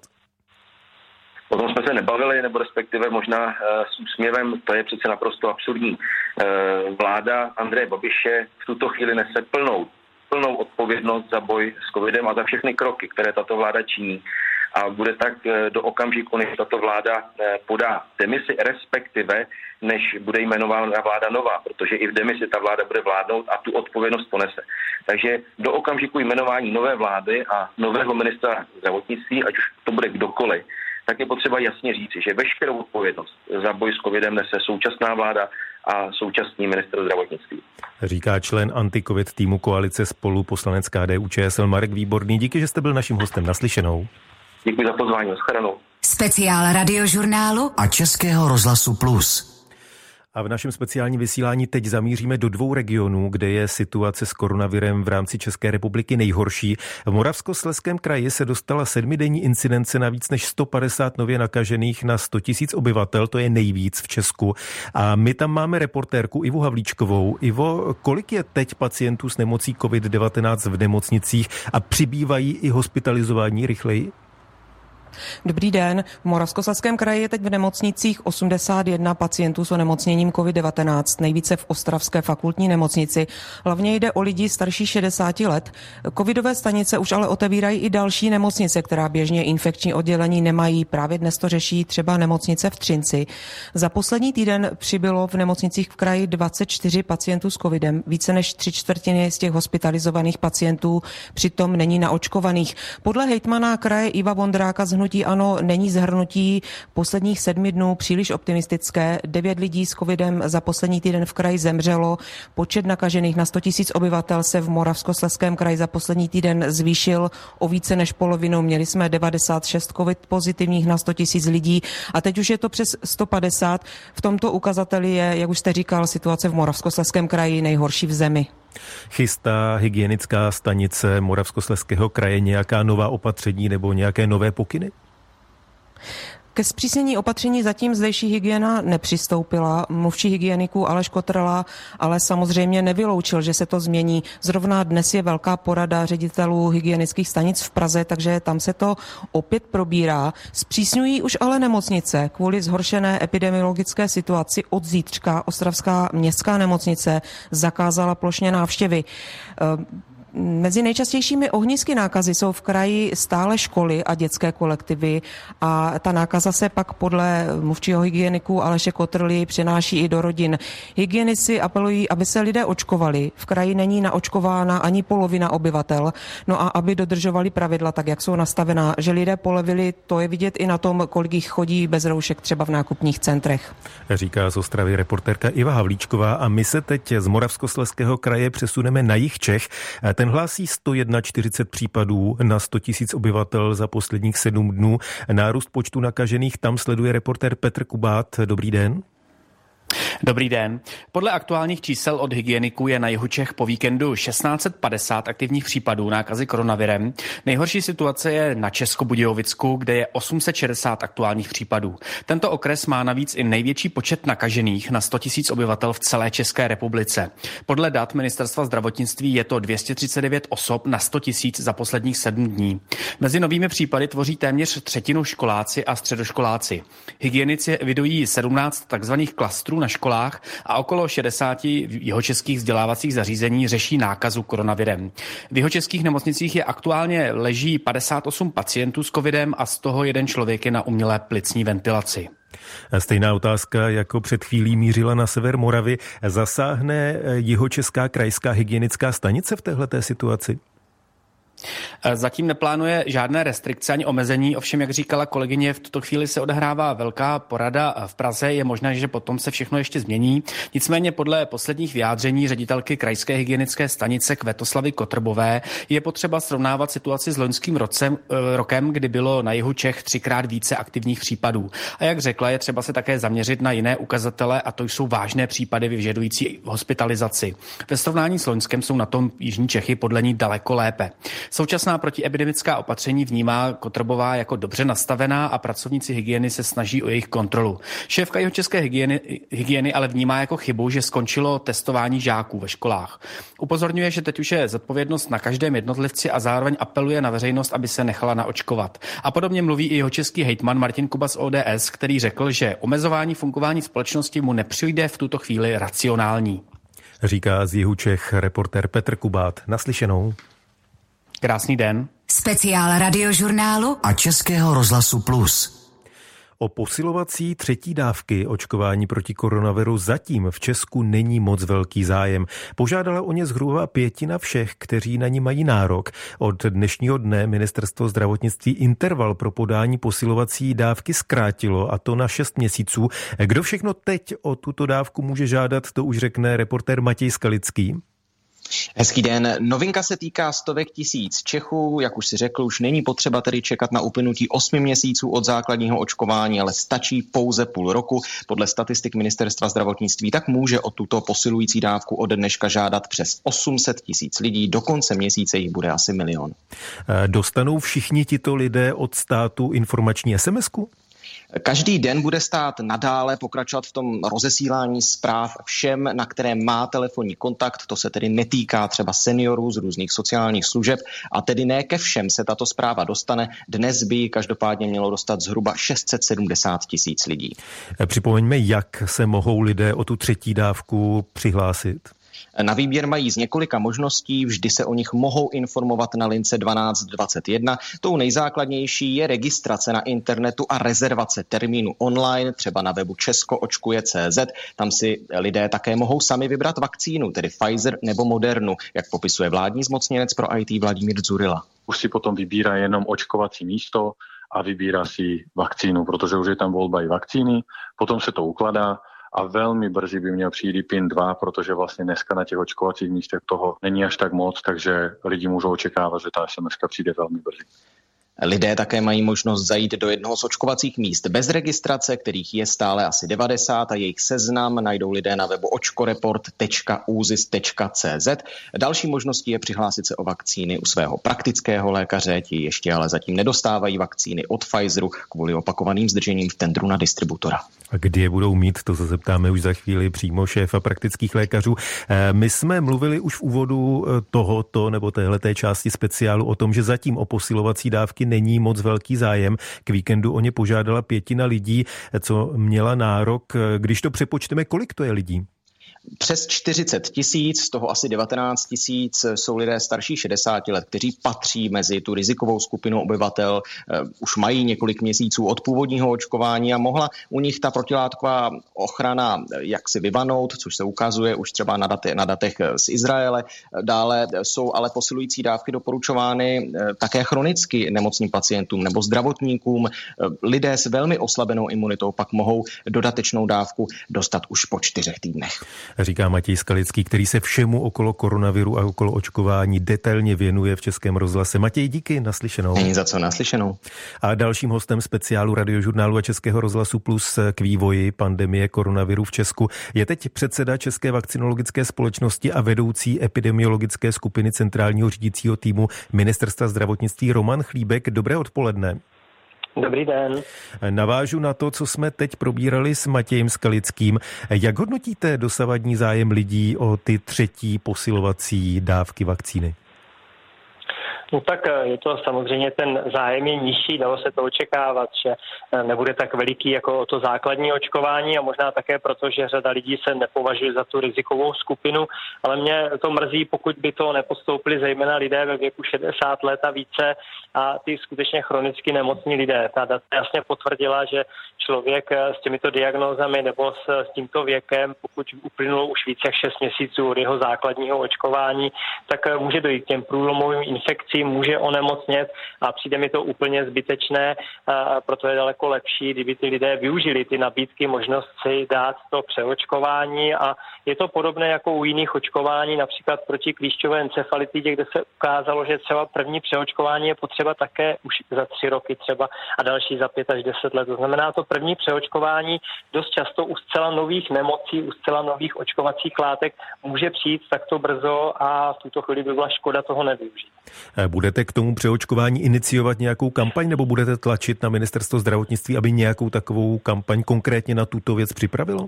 O tom jsme se nebavili, nebo respektive možná uh, s úsměvem, to je přece naprosto absurdní. Uh, vláda Andreje Babiše v tuto chvíli nese plnou, plnou odpovědnost za boj s covidem a za všechny kroky, které tato vláda činí. A bude tak uh, do okamžiku, než tato vláda uh, podá demisi, respektive než bude jmenována vláda nová, protože i v demisi ta vláda bude vládnout a tu odpovědnost ponese. Takže do okamžiku jmenování nové vlády a nového ministra zdravotnictví, ať už to bude kdokoliv, tak je potřeba jasně říci, že veškerou odpovědnost za boj s covidem nese současná vláda a současný ministr zdravotnictví. Říká člen anti-covid týmu koalice Spolu poslanec K D U Č S L Marek Výborný. Díky, že jste byl naším hostem. Naslyšenou. Děkuji za pozvání. Naschledanou. Speciál Radiožurnálu a Českého rozhlasu Plus. A v našem speciálním vysílání teď zamíříme do dvou regionů, kde je situace s koronavirem v rámci České republiky nejhorší. V Moravskoslezském kraji se dostala sedmidenní incidence na víc než sto padesát nově nakažených na sto tisíc obyvatel, to je nejvíc v Česku. A my tam máme reportérku Ivu Havlíčkovou. Ivo, kolik je teď pacientů s nemocí covid devatenáct v nemocnicích a přibývají i hospitalizování rychleji? Dobrý den. V Moravskoslezském kraji je teď v nemocnicích osmdesát jedna pacientů s onemocněním covid devatenáct, nejvíce v Ostravské fakultní nemocnici. Hlavně jde o lidi starší šedesáti let. Covidové stanice už ale otevírají i další nemocnice, která běžně infekční oddělení nemají. Právě dnes to řeší třeba nemocnice v Třinci. Za poslední týden přibylo v nemocnicích v kraji dvacet čtyři pacientů s covidem. Více než tři čtvrtiny z těch hospitalizovaných pacientů přitom není naočkovaných. Podle hejtmana kraje Iva Vondráka z hnutí ANO není zhrnutí posledních sedmi dnů příliš optimistické. Devět lidí s covidem za poslední týden v kraji zemřelo. Počet nakažených na sto tisíc obyvatel se v Moravskoslezském kraji za poslední týden zvýšil o více než polovinu. Měli jsme devadesát šest covid pozitivních na sto tisíc lidí a teď už je to přes sto padesát. V tomto ukazateli je, jak už jste říkal, situace v Moravskoslezském kraji nejhorší v zemi. Chystá hygienická stanice Moravskoslezského kraje nějaká nová opatření nebo nějaké nové pokyny? Ke zpřísnění opatření zatím zdejší hygiena nepřistoupila. Mluvčí hygieniků Aleš Kotrla ale samozřejmě nevyloučil, že se to změní. Zrovna dnes je velká porada ředitelů hygienických stanic v Praze, takže tam se to opět probírá. Zpřísňují už ale nemocnice. Kvůli zhoršené epidemiologické situaci od zítřka Ostravská městská nemocnice zakázala plošně návštěvy. Mezi nejčastějšími ohnisky nákazy jsou v kraji stále školy a dětské kolektivy a ta nákaza se pak podle mluvčího hygieniku Aleše Kotrly přenáší i do rodin. Hygienici apelují, aby se lidé očkovali. V kraji není naočkována ani polovina obyvatel. No a aby dodržovali pravidla tak, jak jsou nastavená, že lidé polevili, to je vidět i na tom, kolik jich chodí bez roušek třeba v nákupních centrech. Říká z Ostravy reportérka Iva Havlíčková a my se teď z Moravskoslezského kraje přesuneme na jih Čech. Ten hlásí sto čtyřicet jedna případů na sto tisíc obyvatel za posledních sedm dnů. Nárůst počtu nakažených tam sleduje reportér Petr Kubát. Dobrý den. Dobrý den. Podle aktuálních čísel od hygieniků je na jihu Čech po víkendu tisíc šest set padesát aktivních případů nákazy koronavirem. Nejhorší situace je na Českobudějovicku, kde je osm set šedesát aktuálních případů. Tento okres má navíc i největší počet nakažených na sto tisíc obyvatel v celé České republice. Podle dat Ministerstva zdravotnictví je to dvě stě třicet devět osob na sto tisíc za posledních sedm dní. Mezi novými případy tvoří téměř třetinu školáci a středoškoláci. Hygienici evidují sedmnáct takzvaných klastrů na školách a okolo šedesát jihočeských vzdělávacích zařízení řeší nákazu koronavirem. V jihočeských nemocnicích je aktuálně leží padesát osm pacientů s covidem a z toho jeden člověk je na umělé plicní ventilaci. Stejná otázka, jako před chvílí mířila na sever Moravy. Zasáhne jihočeská krajská hygienická stanice v téhleté situaci? Zatím neplánuje žádné restrikce ani omezení, ovšem, jak říkala kolegyně, v tuto chvíli se odehrává velká porada v Praze, je možné, že potom se všechno ještě změní. Nicméně podle posledních vyjádření ředitelky krajské hygienické stanice Kvetoslavy Kotrbové je potřeba srovnávat situaci s loňským rocem, rokem, kdy bylo na jihu Čech třikrát více aktivních případů. A jak řekla, je třeba se také zaměřit na jiné ukazatele a to jsou vážné případy vyžadující hospitalizaci. Ve srovnání s loňskem jsou na tom jižní Čechy podle ní daleko lépe. Současná protiepidemická opatření vnímá Kotrbová jako dobře nastavená a pracovníci hygieny se snaží o jejich kontrolu. Šéfka jihočeské hygieny, hygieny ale vnímá jako chybu, že skončilo testování žáků ve školách. Upozorňuje, že teď už je zodpovědnost na každém jednotlivci a zároveň apeluje na veřejnost, aby se nechala naočkovat. A podobně mluví i jihočeský hejtman Martin Kuba z O D S, který řekl, že omezování fungování společnosti mu nepřijde v tuto chvíli racionální. Říká z jihu Čech reportér Petr Kubát. Naslyšenou. Krásný den. Speciál Radiožurnálu a Českého rozhlasu Plus. O posilovací třetí dávky očkování proti koronaviru zatím v Česku není moc velký zájem. Požádala o ně zhruba pětina všech, kteří na ní mají nárok. Od dnešního dne Ministerstvo zdravotnictví interval pro podání posilovací dávky zkrátilo, a to na šest měsíců. Kdo všechno teď o tuto dávku může žádat, to už řekne reportér Matěj Skalický. Hezký den. Novinka se týká stovek tisíc Čechů. Jak už si řekl, už není potřeba tedy čekat na uplynutí osmi měsíců od základního očkování, ale stačí pouze půl roku. Podle statistik Ministerstva zdravotnictví tak může o tuto posilující dávku ode dneška žádat přes osm set tisíc lidí. Do konce měsíce jich bude asi milion. Dostanou všichni tito lidé od státu informační es em esku? Každý den bude stát nadále pokračovat v tom rozesílání zpráv všem, na které má telefonní kontakt. To se tedy netýká třeba seniorů z různých sociálních služeb a tedy ne ke všem se tato zpráva dostane. Dnes by každopádně mělo dostat zhruba šest set sedmdesát tisíc lidí. Připomeňme, jak se mohou lidé o tu třetí dávku přihlásit. Na výběr mají z několika možností, vždy se o nich mohou informovat na lince dvanáct dvacet jedna. Tou nejzákladnější je registrace na internetu a rezervace termínu online, třeba na webu česko očkuje tečka cé zet. Tam si lidé také mohou sami vybrat vakcínu, tedy Pfizer nebo Modernu, jak popisuje vládní zmocněnec pro í té Vladimír Dzurilla. Už si potom vybírá jenom očkovací místo a vybírá si vakcínu, protože už je tam volba i vakcíny, potom se to ukladá a velmi brzy by měl přijít PIN dva, protože vlastně dneska na těch očkovacích místech toho není až tak moc, takže lidi můžou očekávat, že ta es em eska přijde velmi brzy. Lidé také mají možnost zajít do jednoho z očkovacích míst bez registrace, kterých je stále asi devadesát a jejich seznam najdou lidé na webu očkoreport tečka úzis tečka cé zet. Další možností je přihlásit se o vakcíny u svého praktického lékaře, ti ještě ale zatím nedostávají vakcíny od Pfizeru kvůli opakovaným zdržením v tendru na distributora. A kdy je budou mít, to se zeptáme už za chvíli přímo šéfa praktických lékařů. My jsme mluvili už v úvodu tohoto nebo téhleté části speciálu o tom, že zatím o posilovací dávky není moc velký zájem. K víkendu o ně požádala pětina lidí, co měla nárok. Když to přepočteme, kolik to je lidí? Přes čtyřicet tisíc, z toho asi devatenáct tisíc jsou lidé starší šedesáti let, kteří patří mezi tu rizikovou skupinu obyvatel, už mají několik měsíců od původního očkování a mohla u nich ta protilátková ochrana jaksi vyvanout, což se ukazuje už třeba na, date, na datech z Izraele. Dále jsou ale posilující dávky doporučovány také chronicky nemocným pacientům nebo zdravotníkům. Lidé s velmi oslabenou imunitou pak mohou dodatečnou dávku dostat už po čtyřech týdnech. Říká Matěj Skalický, který se všemu okolo koronaviru a okolo očkování detailně věnuje v Českém rozhlase. Matěj, díky, naslyšenou. Není za co, naslyšenou. A dalším hostem speciálu Radiožurnálu a Českého rozhlasu Plus k vývoji pandemie koronaviru v Česku je teď předseda České vakcinologické společnosti a vedoucí epidemiologické skupiny centrálního řídícího týmu Ministerstva zdravotnictví Roman Chlíbek. Dobré odpoledne. Dobrý den. Navážu na to, co jsme teď probírali s Matějem Skalickým. Jak hodnotíte dosavadní zájem lidí o ty třetí posilovací dávky vakcíny? No tak je to samozřejmě, ten zájem je nižší, dalo se to očekávat, že nebude tak veliký jako to základní očkování a možná také proto, že řada lidí se nepovažuje za tu rizikovou skupinu, ale mě to mrzí, pokud by to nepostoupili zejména lidé ve věku šedesát let a více a ty skutečně chronicky nemocní lidé. Ta data jasně potvrdila, že člověk s těmito diagnózami nebo s, s tímto věkem, pokud uplynulo už více jak šest měsíců od jeho základního očkování, tak může dojít k těm průlomovým infekcím, může onemocnět a přijde mi to úplně zbytečné, a proto je daleko lepší, kdyby ty lidé využili ty nabídky, možnost si dát to přeočkování a je to podobné jako u jiných očkování, například proti klíšťové encefalitidě, kde se ukázalo, že třeba první přeočkování je potřeba také už za tři roky třeba a další za pět až deset let. To znamená, to první přeočkování dost často u zcela nových nemocí, u zcela nových očkovacích látek může přijít takto brzo a v tuto chvíli by byla škoda toho nevyužít. Budete k tomu přeočkování iniciovat nějakou kampaň nebo budete tlačit na Ministerstvo zdravotnictví, aby nějakou takovou kampaň konkrétně na tuto věc připravilo?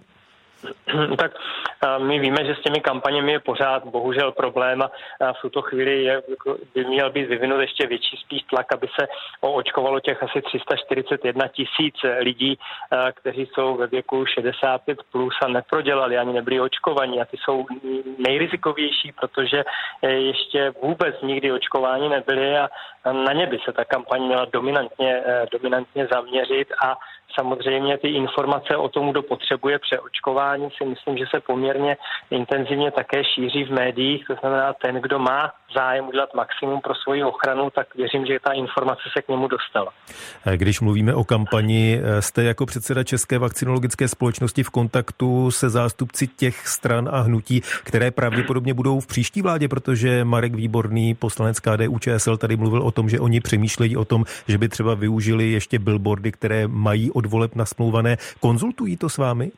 Tak my víme, že s těmi kampaněmi je pořád bohužel problém a v tuto chvíli je, by měl být vyvinut ještě větší spíš tlak, aby se očkovalo těch asi tři sta čtyřicet jedna tisíc lidí, kteří jsou ve věku šedesát pět plus a neprodělali, ani nebyli očkovaní a ty jsou nejrizikovější, protože ještě vůbec nikdy očkování nebyli a na ně by se ta kampaň měla dominantně, dominantně zaměřit a samozřejmě ty informace o tom, kdo potřebuje přeočkování, si myslím, že se poměrně intenzivně také šíří v médiích. To znamená, ten, kdo má zájem udělat maximum pro svoji ochranu, tak věřím, že ta informace se k němu dostala. Když mluvíme o kampani, jste jako předseda České vakcinologické společnosti v kontaktu se zástupci těch stran a hnutí, které pravděpodobně budou v příští vládě, protože Marek Výborný, poslanec K D U Č S L, tady mluvil o tom, že oni přemýšlejí o tom, že by třeba využili ještě billboardy, které mají od voleb nasmlouvané. Konzultují to s vámi?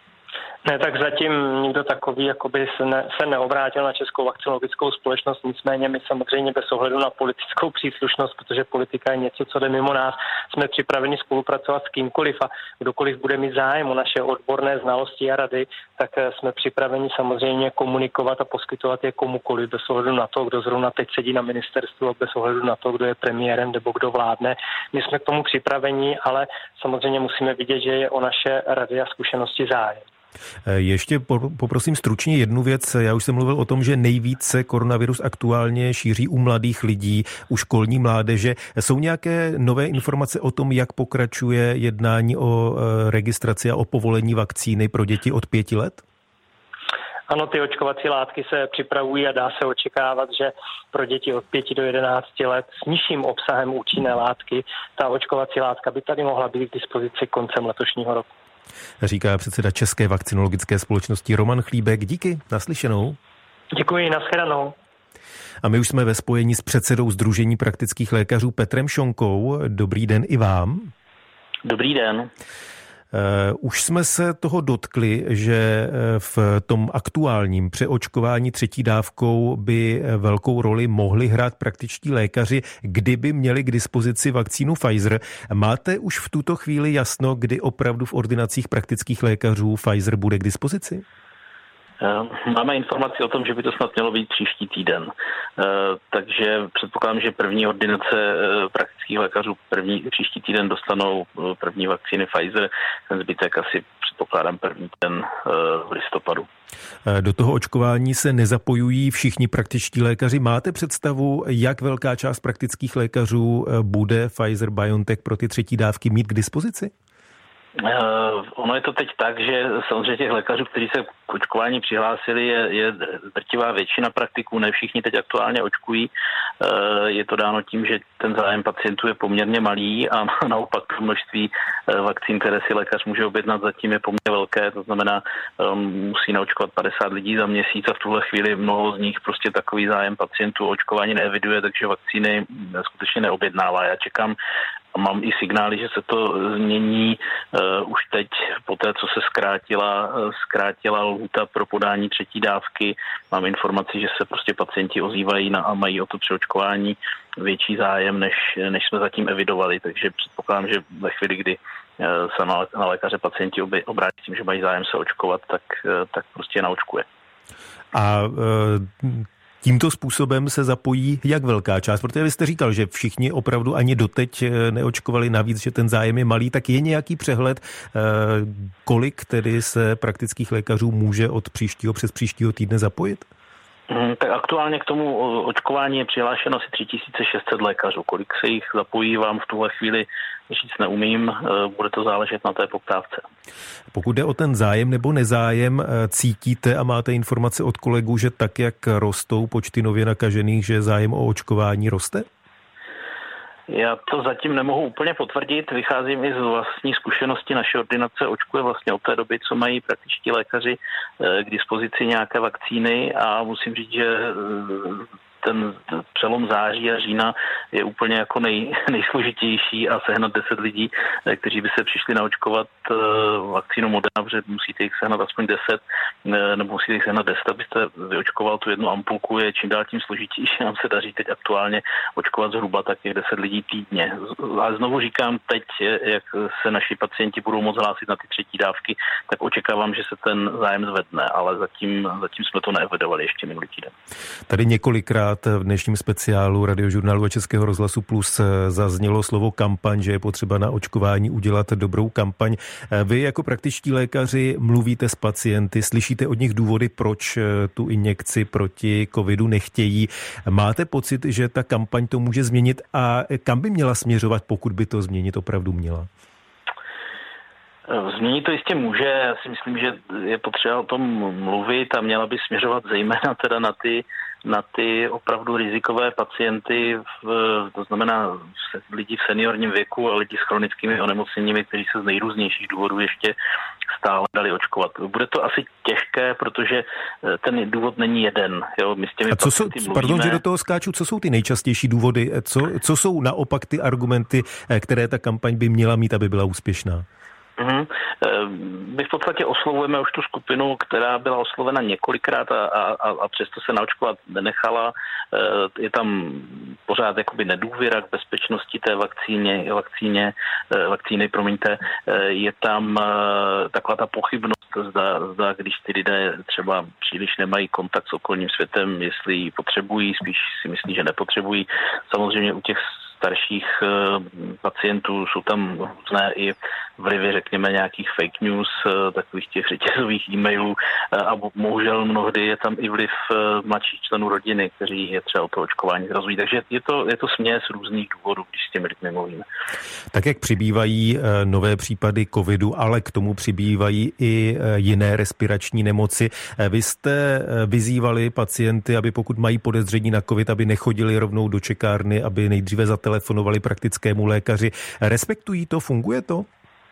Ne, tak zatím nikdo takový jakoby se, ne, se neobrátil na Českou vakcinologickou společnost, nicméně my samozřejmě bez ohledu na politickou příslušnost, protože politika je něco, co jde mimo nás, jsme připraveni spolupracovat s kýmkoliv a kdokoliv bude mít zájem o naše odborné znalosti a rady, tak jsme připraveni samozřejmě komunikovat a poskytovat je komukoliv bez ohledu na to, kdo zrovna teď sedí na ministerstvu a bez ohledu na to, kdo je premiérem nebo kdo vládne. My jsme k tomu připraveni, ale samozřejmě musíme vidět, že je o naše rady a zkušenosti zájem. Ještě poprosím stručně jednu věc. Já už jsem mluvil o tom, že nejvíce koronavirus aktuálně šíří u mladých lidí, u školní mládeže. Jsou nějaké nové informace o tom, jak pokračuje jednání o registraci a o povolení vakcíny pro děti od pěti let? Ano, ty očkovací látky se připravují a dá se očekávat, že pro děti od pěti do jedenácti let s nižším obsahem účinné látky ta očkovací látka by tady mohla být k dispozici koncem letošního roku. Říká předseda České vakcinologické společnosti Roman Chlíbek. Díky, naslyšenou. Děkuji, nashledanou. A my už jsme ve spojení s předsedou Sdružení praktických lékařů Petrem Šonkou. Dobrý den i vám. Dobrý den. Už jsme se toho dotkli, že v tom aktuálním přeočkování třetí dávkou by velkou roli mohli hrát praktičtí lékaři, kdyby měli k dispozici vakcínu Pfizer. Máte už v tuto chvíli jasno, kdy opravdu v ordinacích praktických lékařů Pfizer bude k dispozici? Máme informaci o tom, že by to snad mělo být příští týden. Takže předpokládám, že první ordinace praktických lékařů první, příští týden dostanou první vakcíny Pfizer, ten zbytek asi předpokládám první den v listopadu. Do toho očkování se nezapojují všichni praktičtí lékaři. Máte představu, jak velká část praktických lékařů bude Pfizer-BioNTech pro ty třetí dávky mít k dispozici? Uh, ono je to teď tak, že samozřejmě těch lékařů, kteří se k očkování přihlásili, je, je drtivá většina praktiků, ne všichni teď aktuálně očkují. Uh, je to dáno tím, že ten zájem pacientů je poměrně malý a naopak to množství uh, vakcín, které si lékař může objednat, zatím je poměrně velké, to znamená, um, musí naočkovat padesát lidí za měsíc a v tuhle chvíli mnoho z nich prostě takový zájem pacientů o očkování neeviduje, takže vakcíny skutečně neobjednává. Já čekám a mám i signály, že se to změní uh, už teď, po té, co se zkrátila, uh, zkrátila lhůta pro podání třetí dávky. Mám informaci, že se prostě pacienti ozývají na, a mají o to přeočkování větší zájem, než, než jsme zatím evidovali. Takže předpokládám, že ve chvíli, kdy uh, se na, na lékaře pacienti oby, obrátí tím, že mají zájem se očkovat, tak, uh, tak prostě naočkuje. A uh... Tímto způsobem se zapojí jak velká část? Protože vy jste říkal, že všichni opravdu ani doteď neočkovali, navíc, že ten zájem je malý, tak je nějaký přehled, kolik tedy se praktických lékařů může od příštího přes příštího týdne zapojit? Hmm, tak aktuálně k tomu očkování je přihlášeno asi tři tisíce šest set lékařů. Kolik se jich zapojí, vám v tuhle chvíli říct neumím, bude to záležet na té poptávce. Pokud jde o ten zájem nebo nezájem, cítíte a máte informace od kolegů, že tak, jak rostou počty nově nakažených, že zájem o očkování roste? Já to zatím nemohu úplně potvrdit, vycházím i z vlastní zkušenosti. Naše ordinace očkuje vlastně od té doby, co mají praktičtí lékaři k dispozici nějaké vakcíny a musím říct, že ten přelom září a října je úplně jako nej, nejsložitější a sehnat deset lidí, kteří by se přišli naočkovat vakcínu Moderna, protože musíte jich sehnat aspoň deset, nebo musíte jich sehnat deset, abyste vyočkoval tu jednu ampulku, je čím dál tím složitější. Nám se daří teď aktuálně očkovat zhruba tak je deset lidí týdně. A znovu říkám, teď, jak se naši pacienti budou moct hlásit na ty třetí dávky, tak očekávám, že se ten zájem zvedne, ale zatím, zatím jsme to neevidovali ještě minulý týden. Tady několikrát v dnešním speciálu Radiožurnálu a Českého rozhlasu Plus zaznělo slovo kampaň, že je potřeba na očkování udělat dobrou kampaň. Vy jako praktičtí lékaři mluvíte s pacienty, slyšíte od nich důvody, proč tu injekci proti covidu nechtějí. Máte pocit, že ta kampaň to může změnit a kam by měla směřovat, pokud by to změnit opravdu měla? Změnit to jistě může, já si myslím, že je potřeba o tom mluvit a měla by směřovat zejména teda na ty, na ty opravdu rizikové pacienty, v, to znamená lidi v seniorním věku a lidi s chronickými onemocněními, kteří se z nejrůznějších důvodů ještě stále dali očkovat. Bude to asi těžké, protože ten důvod není jeden. Jo? My s těmi a co jsou, pardon, že do toho skáču, co jsou ty nejčastější důvody? Co, co jsou naopak ty argumenty, které ta kampaň by měla mít, aby byla úspěšná? Uhum. My v podstatě oslovujeme už tu skupinu, která byla oslovena několikrát a, a, a přesto se naočkovat nenechala. Je tam pořád jakoby nedůvěra k bezpečnosti té vakcíně, vakcíně, vakcíny, promiňte. Je tam taková ta pochybnost, zda, zda když ty lidé třeba příliš nemají kontakt s okolním světem, jestli ji potřebují, spíš si myslí, že nepotřebují. Samozřejmě u těch starších pacientů, jsou tam různé i vlivy, řekněme, nějakých fake news, takových těch řetězových e-mailů a bohužel mnohdy je tam i vliv mladších členů rodiny, kteří je třeba o to očkování zrazují. Takže je to, je to směs různých důvodů, když s těmi lidmi mluvíme. Tak jak přibývají nové případy covidu, ale k tomu přibývají i jiné respirační nemoci. Vy jste vyzývali pacienty, aby pokud mají podezření na covid, aby nechodili rovnou do čekárny, aby nejdříve zatelefonovali praktickému lékaři. Respektují to? Funguje to?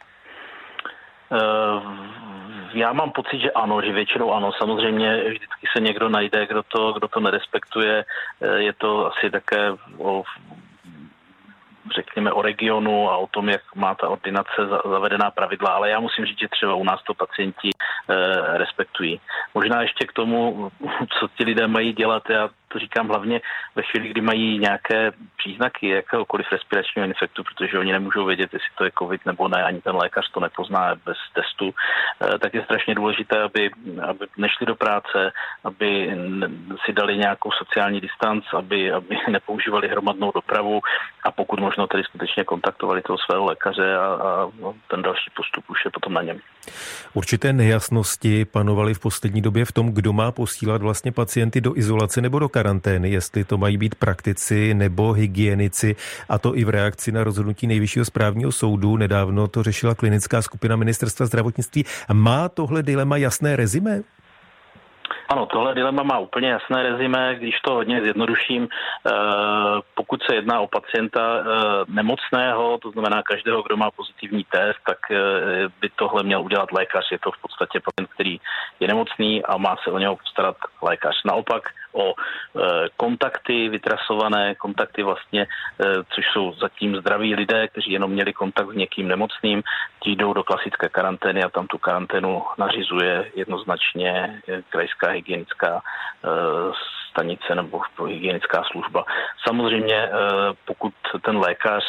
Já mám pocit, že ano, že většinou ano. Samozřejmě vždycky se někdo najde, kdo to, kdo to nerespektuje. Je to asi také o, řekněme, o regionu a o tom, jak má ta ordinace zavedená pravidla, ale já musím říct, že třeba u nás to pacienti eh, respektují. Možná ještě k tomu, co ti lidé mají dělat, já to říkám hlavně ve chvíli, kdy mají nějaké příznaky jakéhokoliv respiračního infektu, protože oni nemůžou vědět, jestli to je covid nebo ne, ani ten lékař to nepozná bez testu, eh, tak je strašně důležité, aby, aby nešli do práce, aby si dali nějakou sociální distanc, aby, aby nepoužívali hromadnou dopravu a pokud možno tedy skutečně kontaktovali toho svého lékaře a, a ten další postup už je potom na něm. Určité nejasnosti panovaly v poslední době v tom, kdo má posílat vlastně pacienty do izolace nebo do karantény, jestli to mají být praktici nebo hygienici, a to i v reakci na rozhodnutí Nejvyššího správního soudu. Nedávno to řešila klinická skupina Ministerstva zdravotnictví. Má tohle dilema jasné rezime? Ano, tohle dilema má úplně jasné rezime, když to hodně zjednoduším. Pokud se jedná o pacienta nemocného, to znamená každého, kdo má pozitivní test, tak by tohle měl udělat lékař. Je to v podstatě pacient, který je nemocný a má se o něho postarat lékař. Naopak o kontakty, vytrasované kontakty vlastně, což jsou zatím zdraví lidé, kteří jenom měli kontakt s někým nemocným, ti jdou do klasické karantény a tam tu karanténu nařizuje jednoznačně krajská hygienická stanice nebo hygienická služba. Samozřejmě pokud ten lékař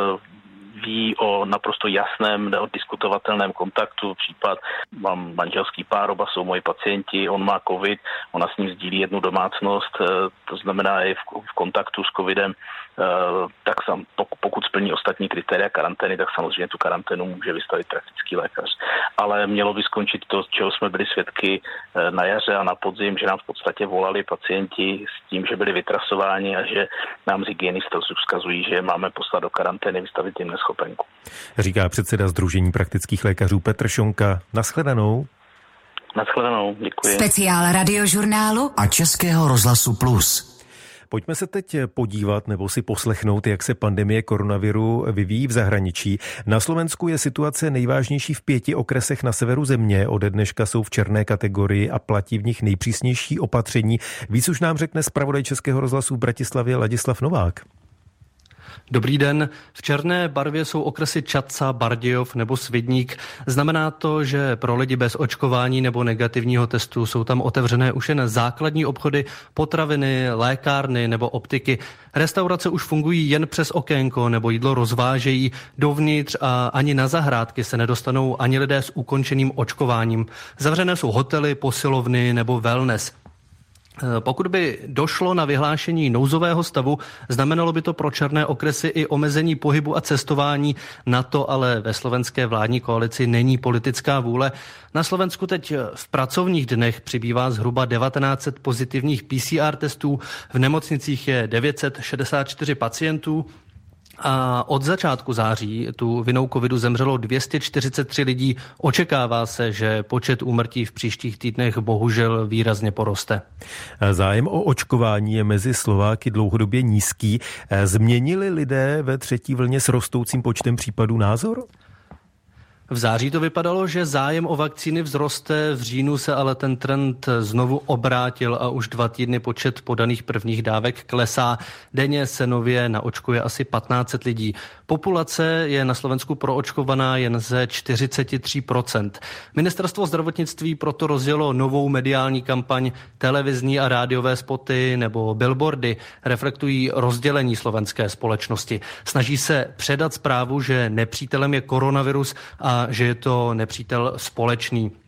ví o naprosto jasném, neoddiskutovatelném kontaktu. Případ, mám manželský pár, oba jsou moji pacienti, on má covid, ona s ním sdílí jednu domácnost, to znamená je v kontaktu s covidem, tak sam, pokud splní ostatní kritéria karantény, tak samozřejmě tu karanténu může vystavit praktický lékař. Ale mělo by skončit to, čeho jsme byli svědky na jaře a na podzim, že nám v podstatě volali pacienti s tím, že byli vytrasováni a že nám z hygienisté vzkazují, že máme poslat do karantény, vystavit jim neschopenku. Říká předseda Sdružení praktických lékařů Petr Šonka. Naschledanou. Naschledanou, děkuji. Speciál Radiožurnálu a Českého rozhlasu Plus. Pojďme se teď podívat nebo si poslechnout, jak se pandemie koronaviru vyvíjí v zahraničí. Na Slovensku je situace nejvážnější v pěti okresech na severu země. Ode dneška jsou v černé kategorii a platí v nich nejpřísnější opatření. Víc už nám řekne zpravodaj Českého rozhlasu v Bratislavě Ladislav Novák. Dobrý den. V černé barvě jsou okresy Čadca, Bardějov nebo Svidník. Znamená to, že pro lidi bez očkování nebo negativního testu jsou tam otevřené už jen základní obchody, potraviny, lékárny nebo optiky. Restaurace už fungují jen přes okénko nebo jídlo rozvážejí. Dovnitř a ani na zahrádky se nedostanou ani lidé s ukončeným očkováním. Zavřené jsou hotely, posilovny nebo wellness. Pokud by došlo na vyhlášení nouzového stavu, znamenalo by to pro černé okresy i omezení pohybu a cestování. Na to ale ve slovenské vládní koalici není politická vůle. Na Slovensku teď v pracovních dnech přibývá zhruba devatenáct set pozitivních P C R testů, v nemocnicích je devět set šedesát čtyři pacientů. A od začátku září tu vinou covidu zemřelo dvě stě čtyřicet tři lidí. Očekává se, že počet úmrtí v příštích týdnech bohužel výrazně poroste. Zájem o očkování je mezi Slováky dlouhodobě nízký. Změnili lidé ve třetí vlně s rostoucím počtem případů názor? V září to vypadalo, že zájem o vakcíny vzroste, v říjnu se ale ten trend znovu obrátil a už dva týdny počet podaných prvních dávek klesá. Denně se nově naočkuje asi patnáct set lidí. Populace je na Slovensku proočkovaná jen ze čtyřicet tři procent. Ministerstvo zdravotnictví proto rozjelo novou mediální kampaň. Televizní a rádiové spoty nebo billboardy reflektují rozdělení slovenské společnosti. Snaží se předat zprávu, že nepřítelem je koronavirus a že je to nepřítel společný.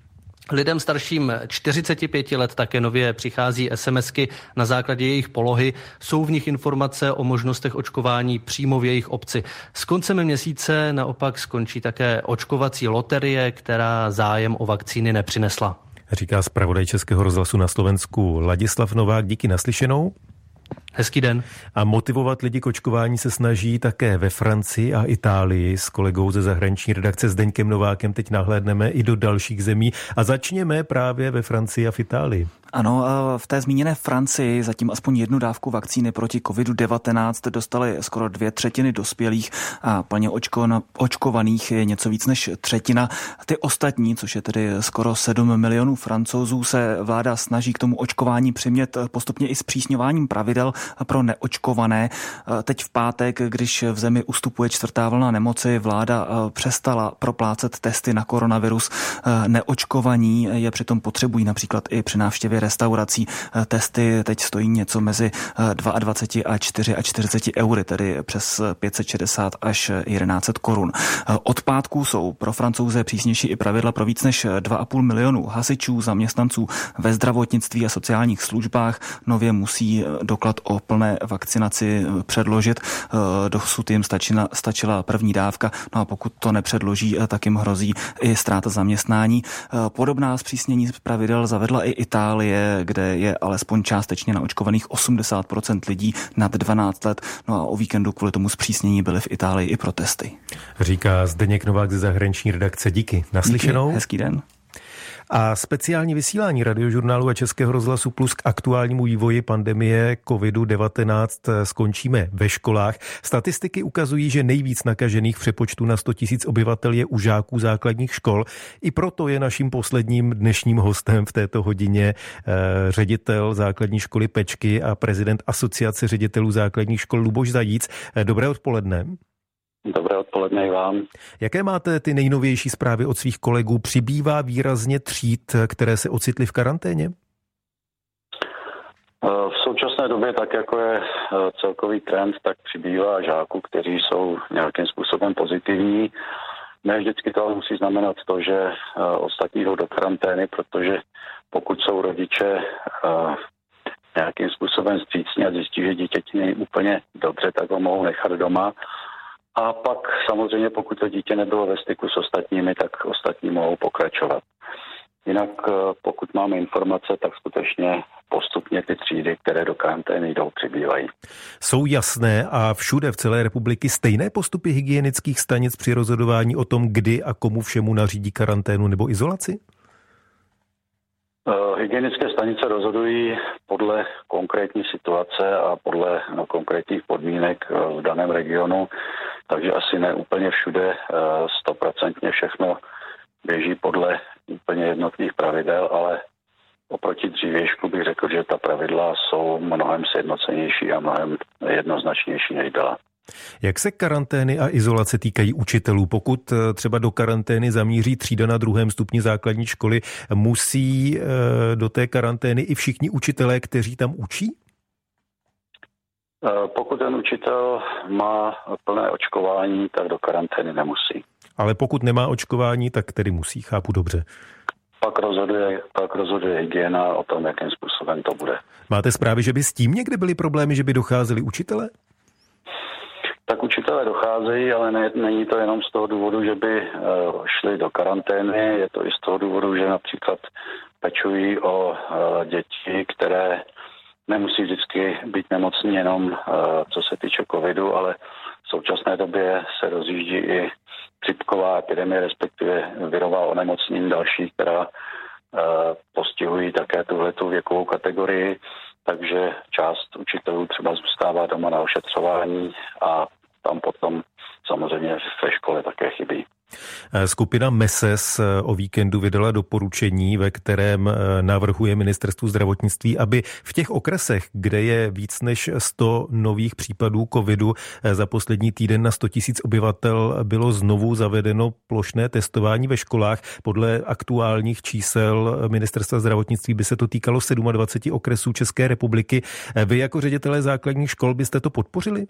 Lidem starším čtyřicet pět let také nově přichází SMSky na základě jejich polohy. Jsou v nich informace o možnostech očkování přímo v jejich obci. S koncem měsíce naopak skončí také očkovací loterie, která zájem o vakcíny nepřinesla. Říká zpravodaj Českého rozhlasu na Slovensku Ladislav Novák. Díky, naslyšenou. Hezký den. A motivovat lidi k očkování se snaží také ve Francii a Itálii. S kolegou ze zahraniční redakce Zdeňkem Novákem teď nahlédneme i do dalších zemí a začněme právě ve Francii a v Itálii. Ano, v té zmíněné Francii zatím aspoň jednu dávku vakcíny proti kovidu devatenáct dostali skoro dvě třetiny dospělých a plně očkovaných je něco víc než třetina. Ty ostatní, což je tedy skoro sedm milionů Francouzů, se vláda snaží k tomu očkování přimět postupně i zpřísňováním pravidel pro neočkované. Teď v pátek, když v zemi ustupuje čtvrtá vlna nemoci, vláda přestala proplácet testy na koronavirus. Neočkovaní je přitom potřebují například i při návštěvě restaurací. Testy teď stojí něco mezi dvacet dva a čtyřicet čtyři eury, tedy přes pět set šedesát až tisíc sto korun. Od pátku jsou pro Francouze přísnější i pravidla pro víc než dva a půl milionu hasičů, zaměstnanců ve zdravotnictví a sociálních službách. Nově musí doklad o plné vakcinaci předložit. Dosud jim stačila, stačila první dávka, no a pokud to nepředloží, tak jim hrozí i ztráta zaměstnání. Podobná zpřísnění pravidel zavedla i Itálie, kde je alespoň částečně naočkovaných osmdesát procent lidí nad dvanáct let. No a o víkendu kvůli tomu zpřísnění byly v Itálii i protesty. Říká Zdeněk Novák ze zahraniční redakce. Díky. Naslyšenou. Díky, hezký den. A speciální vysílání Radiožurnálu a Českého rozhlasu Plus k aktuálnímu vývoji pandemie kovidu devatenáct skončíme ve školách. Statistiky ukazují, že nejvíc nakažených v přepočtu na sto tisíc obyvatel je u žáků základních škol. I proto je naším posledním dnešním hostem v této hodině ředitel základní školy Pečky a prezident Asociace ředitelů základních škol Luboš Zajíc. Dobré odpoledne. Dobré odpoledne i vám. Jaké máte ty nejnovější zprávy od svých kolegů? Přibývá výrazně tříd, které se ocitly v karanténě? V současné době, tak jako je celkový trend, tak přibývá žáků, kteří jsou nějakým způsobem pozitivní. Ne vždycky to ale musí znamenat to, že ostatní jdou do karantény, protože pokud jsou rodiče nějakým způsobem vstřícní a zjistí, že dítěti není úplně dobře, tak ho mohou nechat doma. A pak samozřejmě, pokud to dítě nebylo ve styku s ostatními, tak ostatní mohou pokračovat. Jinak pokud máme informace, tak skutečně postupně ty třídy, které do karantény jdou, přibývají. Jsou jasné a všude v celé republiky stejné postupy hygienických stanic při rozhodování o tom, kdy a komu všemu nařídí karanténu nebo izolaci? Hygienické stanice rozhodují podle konkrétní situace a podle no, konkrétních podmínek v daném regionu, takže asi ne úplně všude stoprocentně všechno běží podle úplně jednotných pravidel, ale oproti dřívějšku bych řekl, že ta pravidla jsou mnohem sjednocenější a mnohem jednoznačnější, než byla. Jak se karantény a izolace týkají učitelů? Pokud třeba do karantény zamíří třída na druhém stupni základní školy, musí do té karantény i všichni učitelé, kteří tam učí? Pokud ten učitel má plné očkování, tak do karantény nemusí. Ale pokud nemá očkování, tak tedy musí, chápu dobře. Pak rozhoduje, pak rozhoduje hygiena o tom, jakým způsobem to bude. Máte zprávy, že by s tím někde byly problémy, že by docházeli učitelé? Tak učitelé docházejí, ale ne, není to jenom z toho důvodu, že by uh, šli do karantény, je to i z toho důvodu, že například pečují o uh, děti, které nemusí vždycky být nemocní jenom uh, co se týče covidu, ale v současné době se rozjíždí i chřipková epidemie, respektive virová onemocnění další, která uh, postihují také tuhletu věkovou kategorii. Takže část učitelů třeba zůstává doma na ošetřování a tam potom samozřejmě ve škole také chybí. Skupina M E S E S o víkendu vydala doporučení, ve kterém navrhuje ministerstvu zdravotnictví, aby v těch okresech, kde je víc než sto nových případů covidu za poslední týden na sto tisíc obyvatel, bylo znovu zavedeno plošné testování ve školách. Podle aktuálních čísel ministerstva zdravotnictví by se to týkalo dvacet sedm okresů České republiky. Vy jako ředitelé základních škol byste to podpořili?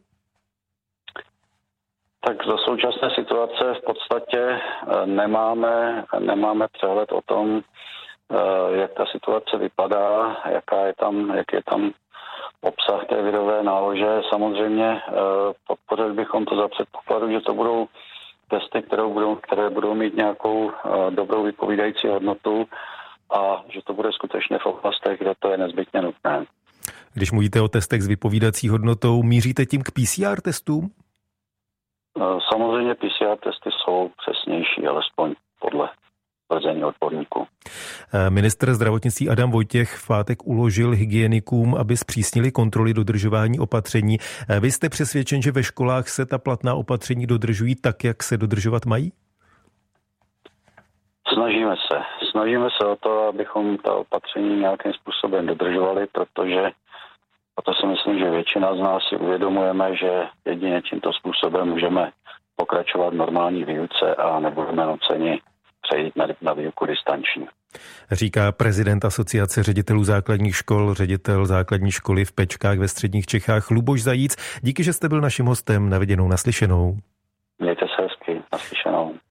Tak za současné situace v podstatě nemáme, nemáme přehled o tom, jak ta situace vypadá, jaká je tam, jak je tam obsah té virové nálože. Samozřejmě podpořili bychom to za předpokladu, že to budou testy, které budou, které budou mít nějakou dobrou vypovídající hodnotu a že to bude skutečně v oblastech, kde to je nezbytně nutné. Když mluvíte o testech s vypovídací hodnotou, míříte tím k P C R testům? Samozřejmě P C R testy jsou přesnější, alespoň podle tvrzení odborníků. Ministr zdravotnictví Adam Vojtěch v pátek uložil hygienikům, aby zpřísnili kontroly dodržování opatření. Vy jste přesvědčen, že ve školách se ta platná opatření dodržují tak, jak se dodržovat mají? Snažíme se. Snažíme se o to, abychom ta opatření nějakým způsobem dodržovali, protože proto si myslím, že většina z nás si uvědomujeme, že jedině tímto způsobem můžeme pokračovat v normální výuce a nebudeme nuceni přejít na, na výuku distanční. Říká prezident Asociace ředitelů základních škol, ředitel základní školy v Pečkách ve středních Čechách Luboš Zajíc. Díky, že jste byl naším hostem. Na viděnou, naslyšenou. Mějte se hezky, naslyšenou.